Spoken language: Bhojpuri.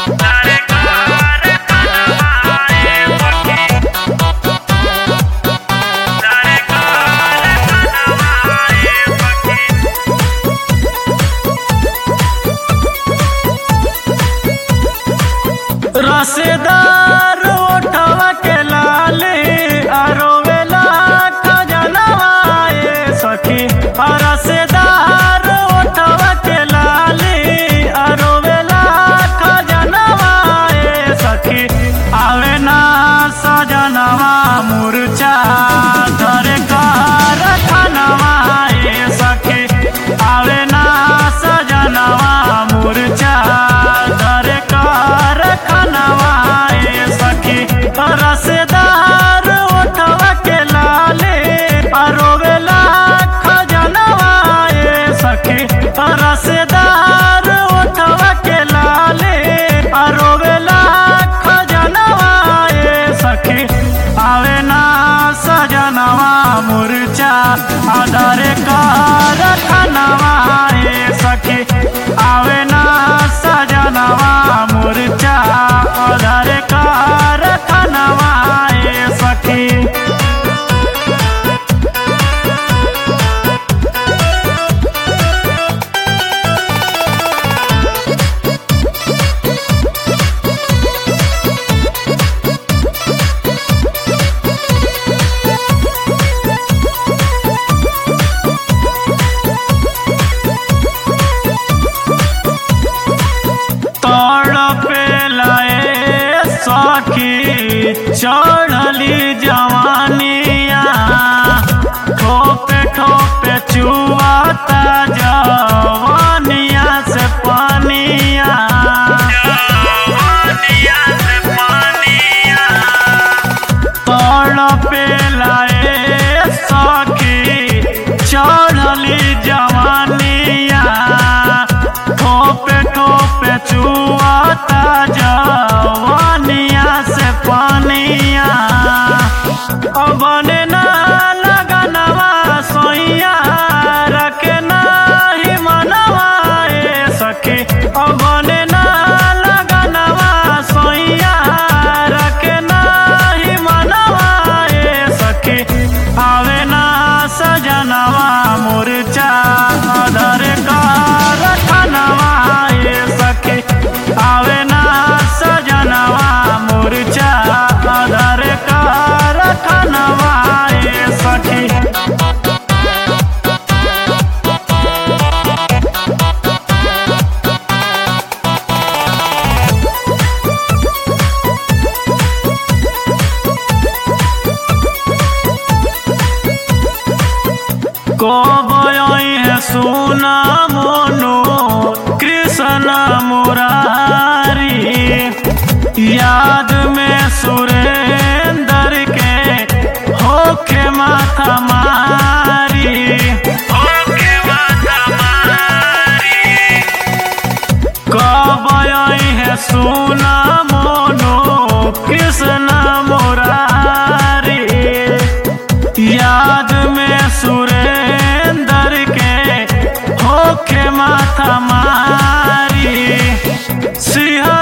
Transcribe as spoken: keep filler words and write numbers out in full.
रसेदार ओठवा के लाले अरोवेला खजनवा ए सखी। रसेदार ओठवा के लाले अरोवेला खजनवा ए सखी। आवे ना सजनवा मुरचा धरे कार खनवा ए सखी। आवे ना सजनवा मुरचा धरे कार खनवा ए सखी। रसेदार ओठवा के लाले अरोवेला खजनवा ए सखी। रसेदार ओठवा के लाले अरोवेला खजनवा ए सखी। आवे ना सजनवा मुरचा आधारे कार खनवा ए सखी। आवे ना सजनवा मुरचा आधारे कार खनवा ए सखी। सखी चढ़ली जवानिया ठोपे ठोपे चुआता जवानिया से पानिया। जवानिया से पानिया तड़पे लाए सखी चढ़ली जवानिया ठोपे ठोपे चुआता जवानिया से पानिया। बने ना लगनवा सोइया रखे नाही मनवा ए सखी। बने ना लगनवा सोइया रखे नाही मनवा ए सखी। आवे ना सजनवा मुरचा आधारे कार खनवा ए सखी। आवे ना सजनवा मुरचा आधारे कार खनवा ए सखी। कोबई है सुना मोनो कृष्ण मुरारी। याद में सुरेंद्र के होके माथा मारी। होके माथा मारी कोबई है सुना मोनो कृष्ण मुरारी। याद में सुरेंद्र के होके माथा मारी। सिंह